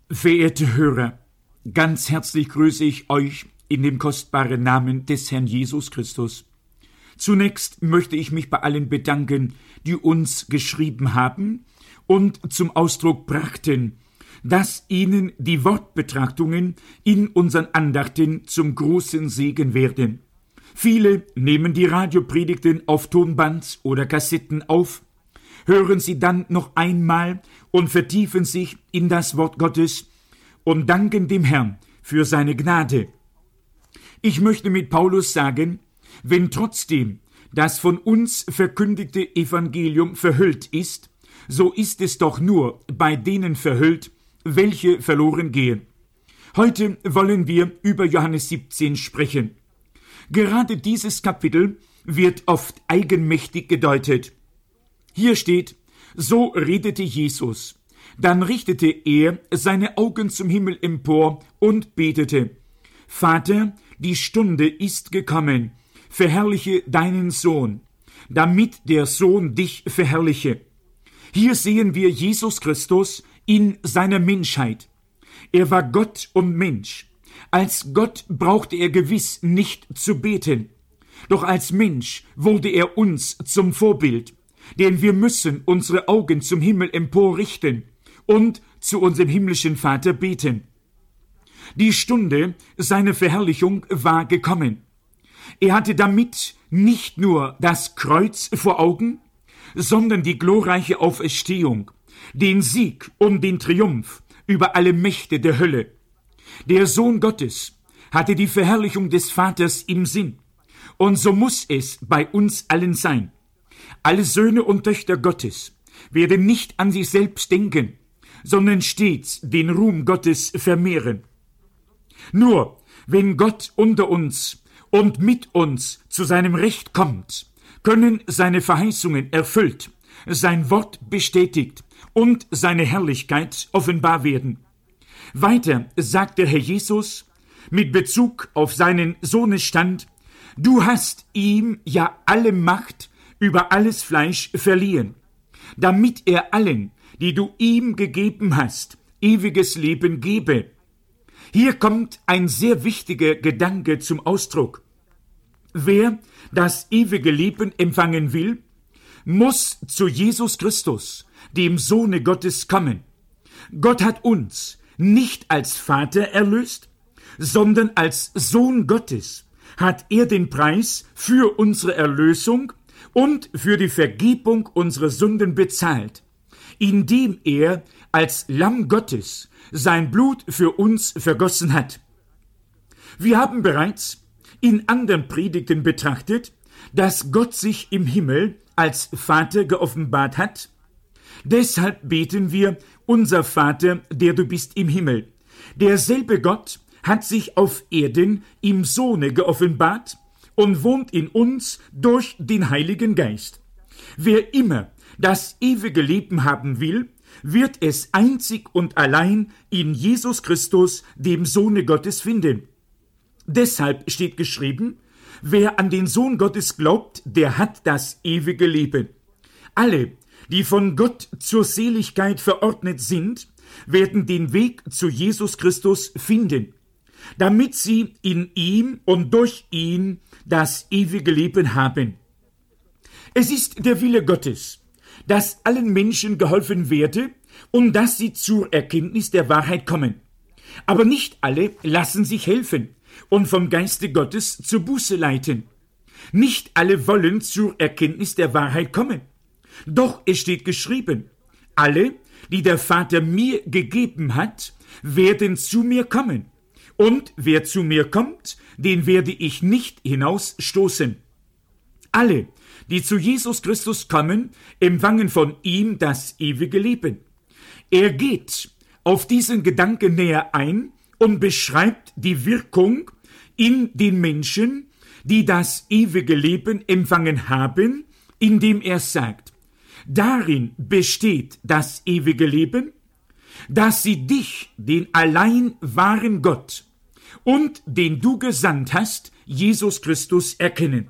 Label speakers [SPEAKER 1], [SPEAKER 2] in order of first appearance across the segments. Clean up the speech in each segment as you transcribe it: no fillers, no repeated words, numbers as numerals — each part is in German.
[SPEAKER 1] Verehrte Hörer, ganz herzlich grüße ich euch in dem kostbaren Namen des Herrn Jesus Christus. Zunächst möchte ich mich bei allen bedanken, die uns geschrieben haben und zum Ausdruck brachten, dass ihnen die Wortbetrachtungen in unseren Andachten zum großen Segen werden. Viele nehmen die Radiopredigten auf Tonband oder Kassetten auf, hören sie dann noch einmal und vertiefen sich in das Wort Gottes und danken dem Herrn für seine Gnade. Ich möchte mit Paulus sagen, wenn trotzdem das von uns verkündigte Evangelium verhüllt ist, so ist es doch nur bei denen verhüllt, welche verloren gehen. Heute wollen wir über Johannes 17 sprechen. Gerade dieses Kapitel wird oft eigenmächtig gedeutet. Hier steht, so redete Jesus. Dann richtete er seine Augen zum Himmel empor und betete, Vater, die Stunde ist gekommen, verherrliche deinen Sohn, damit der Sohn dich verherrliche. Hier sehen wir Jesus Christus in seiner Menschheit. Er war Gott und Mensch. Als Gott brauchte er gewiss nicht zu beten. Doch als Mensch wurde er uns zum Vorbild. Denn wir müssen unsere Augen zum Himmel emporrichten und zu unserem himmlischen Vater beten. Die Stunde seiner Verherrlichung war gekommen. Er hatte damit nicht nur das Kreuz vor Augen, sondern die glorreiche Auferstehung, den Sieg und den Triumph über alle Mächte der Hölle. Der Sohn Gottes hatte die Verherrlichung des Vaters im Sinn. Und so muss es bei uns allen sein. Alle Söhne und Töchter Gottes werden nicht an sich selbst denken, sondern stets den Ruhm Gottes vermehren. Nur wenn Gott unter uns und mit uns zu seinem Recht kommt, können seine Verheißungen erfüllt, sein Wort bestätigt und seine Herrlichkeit offenbar werden. Weiter sagt der Herr Jesus mit Bezug auf seinen Sohnesstand, du hast ihm ja alle Macht über alles Fleisch verliehen, damit er allen, die du ihm gegeben hast, ewiges Leben gebe. Hier kommt ein sehr wichtiger Gedanke zum Ausdruck. Wer das ewige Leben empfangen will, muss zu Jesus Christus, dem Sohne Gottes, kommen. Gott hat uns nicht als Vater erlöst, sondern als Sohn Gottes hat er den Preis für unsere Erlösung und für die Vergebung unserer Sünden bezahlt, indem er als Lamm Gottes sein Blut für uns vergossen hat. Wir haben bereits in anderen Predigten betrachtet, dass Gott sich im Himmel als Vater geoffenbart hat. Deshalb beten wir, unser Vater, der du bist im Himmel. Derselbe Gott hat sich auf Erden im Sohne geoffenbart und wohnt in uns durch den Heiligen Geist. Wer immer das ewige Leben haben will, wird es einzig und allein in Jesus Christus, dem Sohne Gottes, finden. Deshalb steht geschrieben, wer an den Sohn Gottes glaubt, der hat das ewige Leben. Alle, die von Gott zur Seligkeit verordnet sind, werden den Weg zu Jesus Christus finden, damit sie in ihm und durch ihn das ewige Leben haben. Es ist der Wille Gottes, dass allen Menschen geholfen werde und dass sie zur Erkenntnis der Wahrheit kommen. Aber nicht alle lassen sich helfen und vom Geiste Gottes zur Buße leiten. Nicht alle wollen zur Erkenntnis der Wahrheit kommen. Doch es steht geschrieben, alle, die der Vater mir gegeben hat, werden zu mir kommen. Und wer zu mir kommt, den werde ich nicht hinausstoßen. Alle, die zu Jesus Christus kommen, empfangen von ihm das ewige Leben. Er geht auf diesen Gedanken näher ein und beschreibt die Wirkung in den Menschen, die das ewige Leben empfangen haben, indem er sagt, darin besteht das ewige Leben, dass sie dich, den allein wahren Gott und den du gesandt hast, Jesus Christus, erkennen.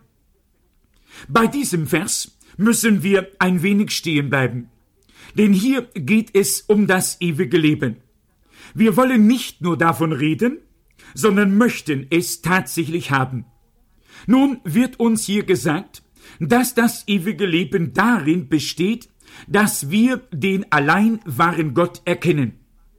[SPEAKER 1] Bei diesem Vers müssen wir ein wenig stehen bleiben, denn hier geht es um das ewige Leben. Wir wollen nicht nur davon reden, sondern möchten es tatsächlich haben. Nun wird uns hier gesagt, dass das ewige Leben darin besteht, dass wir den allein wahren Gott erkennen.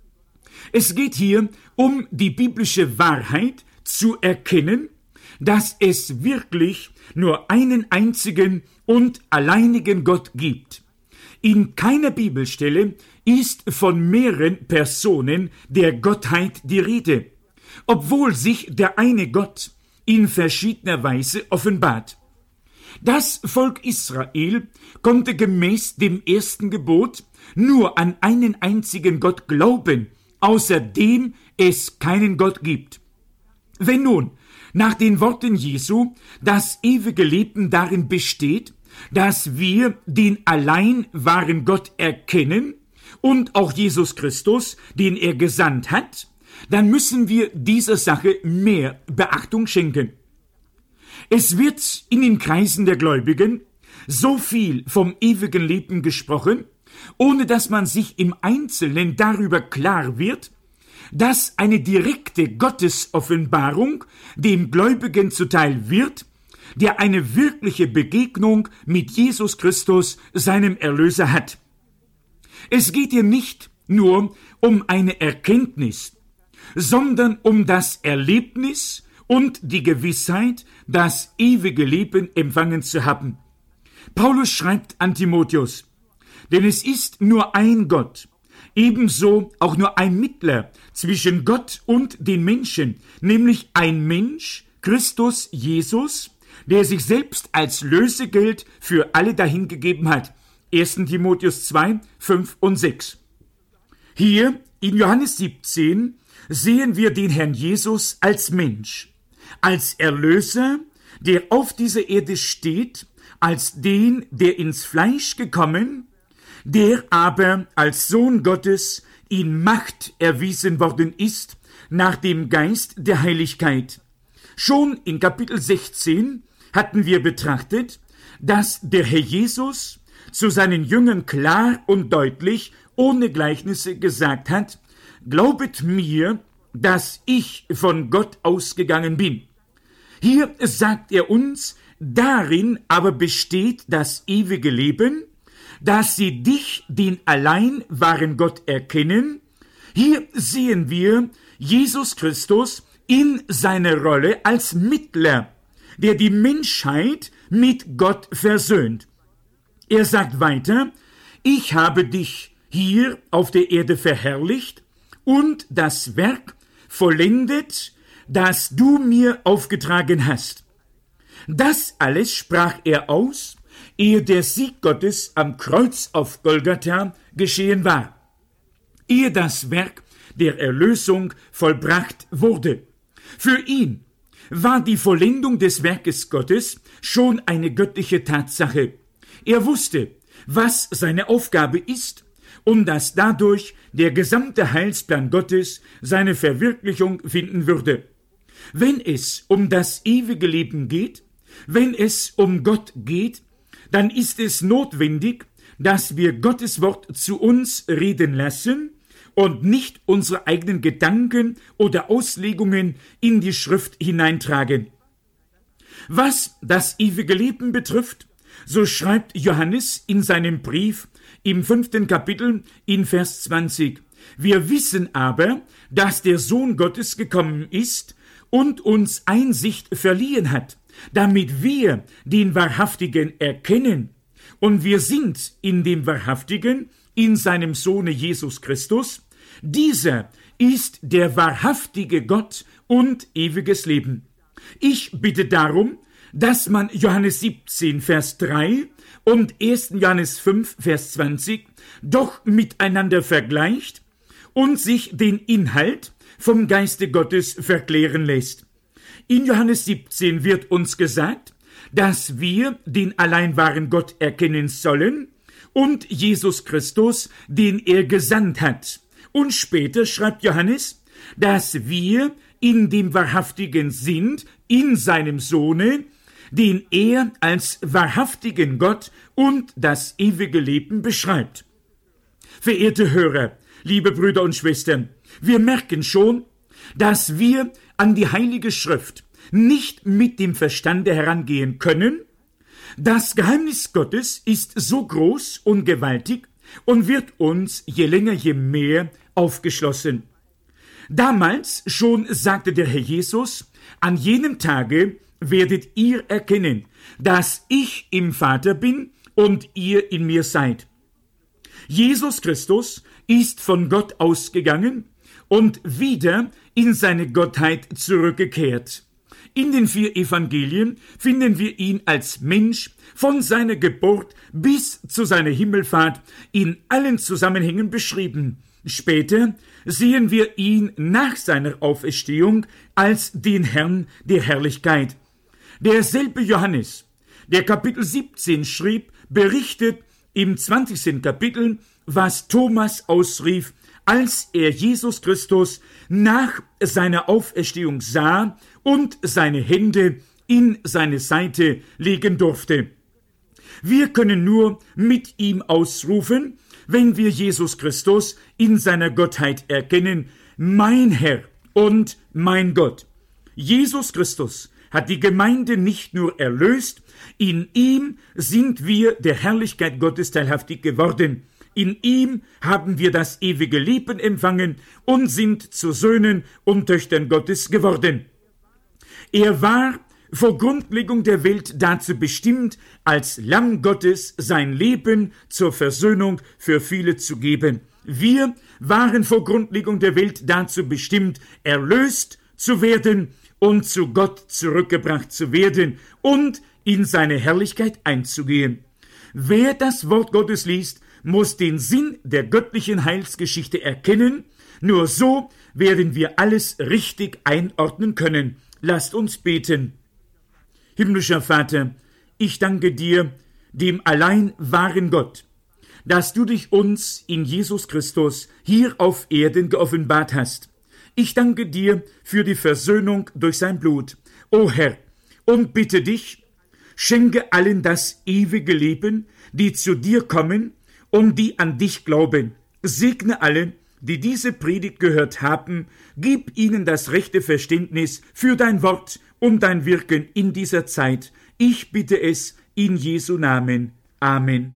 [SPEAKER 1] Es geht hier um die biblische Wahrheit zu erkennen, dass es wirklich nur einen einzigen und alleinigen Gott gibt. In keiner Bibelstelle ist von mehreren Personen der Gottheit die Rede, obwohl sich der eine Gott in verschiedener Weise offenbart. Das Volk Israel konnte gemäß dem ersten Gebot nur an einen einzigen Gott glauben, außer dem es keinen Gott gibt. Wenn nun nach den Worten Jesu das ewige Leben darin besteht, dass wir den allein wahren Gott erkennen und auch Jesus Christus, den er gesandt hat, dann müssen wir dieser Sache mehr Beachtung schenken. Es wird in den Kreisen der Gläubigen so viel vom ewigen Leben gesprochen, ohne dass man sich im Einzelnen darüber klar wird, dass eine direkte Gottesoffenbarung dem Gläubigen zuteil wird, der eine wirkliche Begegnung mit Jesus Christus, seinem Erlöser, hat. Es geht hier nicht nur um eine Erkenntnis, sondern um das Erlebnis und die Gewissheit, das ewige Leben empfangen zu haben. Paulus schreibt an Timotheus: Denn es ist nur ein Gott, ebenso auch nur ein Mittler zwischen Gott und den Menschen, nämlich ein Mensch, Christus Jesus, der sich selbst als Lösegeld für alle dahingegeben hat. 1. Timotheus 2, 5 und 6. Hier in Johannes 17 sehen wir den Herrn Jesus als Mensch, als Erlöser, der auf dieser Erde steht, als den, der ins Fleisch gekommen, der aber als Sohn Gottes in Macht erwiesen worden ist, nach dem Geist der Heiligkeit. Schon in Kapitel 16 hatten wir betrachtet, dass der Herr Jesus zu seinen Jüngern klar und deutlich, ohne Gleichnisse gesagt hat: Glaubet mir, dass ich von Gott ausgegangen bin. Hier sagt er uns, darin aber besteht das ewige Leben, dass sie dich, den allein wahren Gott, erkennen. Hier sehen wir Jesus Christus in seiner Rolle als Mittler, der die Menschheit mit Gott versöhnt. Er sagt weiter: Ich habe dich hier auf der Erde verherrlicht und das Werk vollendet, das du mir aufgetragen hast. Das alles sprach er aus, ehe der Sieg Gottes am Kreuz auf Golgatha geschehen war, ehe das Werk der Erlösung vollbracht wurde. Für ihn war die Vollendung des Werkes Gottes schon eine göttliche Tatsache. Er wusste, was seine Aufgabe ist und dass dadurch der gesamte Heilsplan Gottes seine Verwirklichung finden würde. Wenn es um das ewige Leben geht, wenn es um Gott geht, dann ist es notwendig, dass wir Gottes Wort zu uns reden lassen und nicht unsere eigenen Gedanken oder Auslegungen in die Schrift hineintragen. Was das ewige Leben betrifft, so schreibt Johannes in seinem Brief im 5. Kapitel in Vers 20: Wir wissen aber, dass der Sohn Gottes gekommen ist und uns Einsicht verliehen hat, damit wir den Wahrhaftigen erkennen. Und wir sind in dem Wahrhaftigen, in seinem Sohne Jesus Christus. Dieser ist der wahrhaftige Gott und ewiges Leben. Ich bitte darum, dass man Johannes 17, Vers 3 und 1. Johannes 5, Vers 20 doch miteinander vergleicht und sich den Inhalt vom Geiste Gottes verklären lässt. In Johannes 17 wird uns gesagt, dass wir den allein wahren Gott erkennen sollen und Jesus Christus, den er gesandt hat. Und später schreibt Johannes, dass wir in dem Wahrhaftigen sind, in seinem Sohne, den er als wahrhaftigen Gott und das ewige Leben beschreibt. Verehrte Hörer, liebe Brüder und Schwestern, Wir merken schon, dass wir an die Heilige Schrift nicht mit dem Verstande herangehen können. Das Geheimnis Gottes ist so groß und gewaltig und wird uns je länger, je mehr aufgeschlossen. Damals schon sagte der Herr Jesus, an jenem Tage werdet ihr erkennen, dass ich im Vater bin und ihr in mir seid. Jesus Christus ist von Gott ausgegangen und wieder in seine Gottheit zurückgekehrt. In den 4 Evangelien finden wir ihn als Mensch von seiner Geburt bis zu seiner Himmelfahrt in allen Zusammenhängen beschrieben. Später sehen wir ihn nach seiner Auferstehung als den Herrn der Herrlichkeit. Derselbe Johannes, der Kapitel 17 schrieb, berichtet im 20. Kapitel, was Thomas ausrief, als er Jesus Christus nach seiner Auferstehung sah und seine Hände in seine Seite legen durfte. Wir können nur mit ihm ausrufen, wenn wir Jesus Christus in seiner Gottheit erkennen, mein Herr und mein Gott. Jesus Christus hat die Gemeinde nicht nur erlöst, in ihm sind wir der Herrlichkeit Gottes teilhaftig geworden. In ihm haben wir das ewige Leben empfangen und sind zu Söhnen und Töchtern Gottes geworden. Er war vor Grundlegung der Welt dazu bestimmt, als Lamm Gottes sein Leben zur Versöhnung für viele zu geben. Wir waren vor Grundlegung der Welt dazu bestimmt, erlöst zu werden und zu Gott zurückgebracht zu werden und in seine Herrlichkeit einzugehen. Wer das Wort Gottes liest, muss den Sinn der göttlichen Heilsgeschichte erkennen. Nur so werden wir alles richtig einordnen können. Lasst uns beten. Himmlischer Vater, ich danke dir, dem allein wahren Gott, dass du dich uns in Jesus Christus hier auf Erden geoffenbart hast. Ich danke dir für die Versöhnung durch sein Blut. O Herr, und bitte dich, schenke allen das ewige Leben, die zu dir kommen und die an dich glauben. Segne alle, die diese Predigt gehört haben, gib ihnen das rechte Verständnis für dein Wort und dein Wirken in dieser Zeit. Ich bitte es in Jesu Namen. Amen.